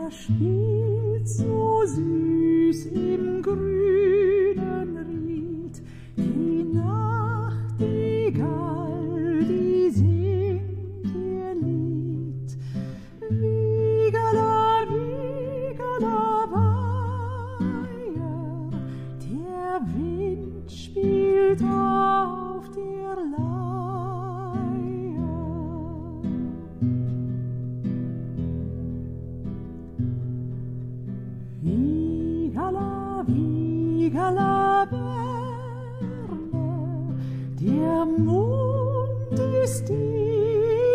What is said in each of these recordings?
er spielt so süß im grünen Ried. Die Nachtigall, die singt ihr Lied. Wiegala, Wiegala, Weiher, der Wind spielt auf der Leier. Wiegala, Wiegala, Werne, der Mond ist die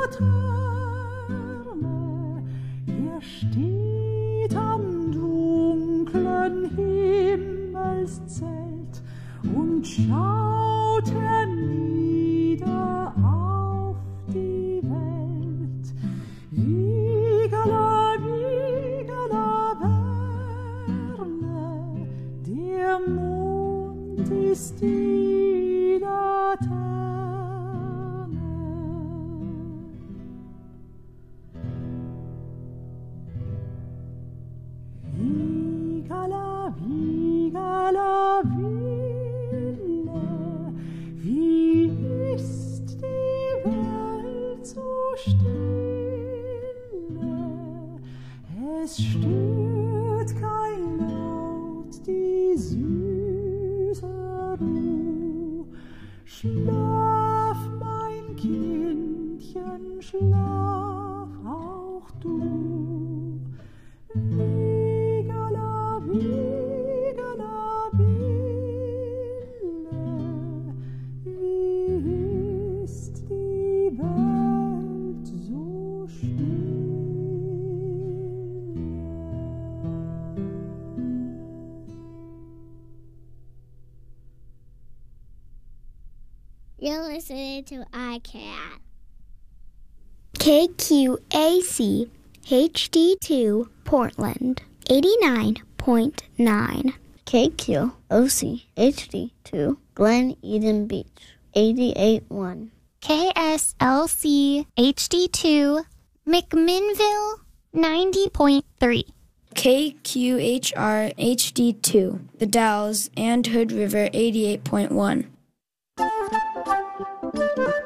Laterne. Er steht am dunklen Himmelszelt und schaut hernieder auf die Welt. Wiegala, Wiegala, Werne, der Mond ist die Laterne. Wiegala, Wiegala, Wille, wie ist die Welt so stille? Es stört kein Laut die süße Ruh. Schlaf, mein Kindchen, schlaf auch du. Wiegala, Wiegala, Wille, wie ist die Welt so still? You're listening to iCat. KQAC HD2 Portland 89.9. KQOC HD2 Glen Eden Beach 88.1. KSLC HD2 McMinnville 90.3. KQHR HD2 The Dalles and Hood River 88.1.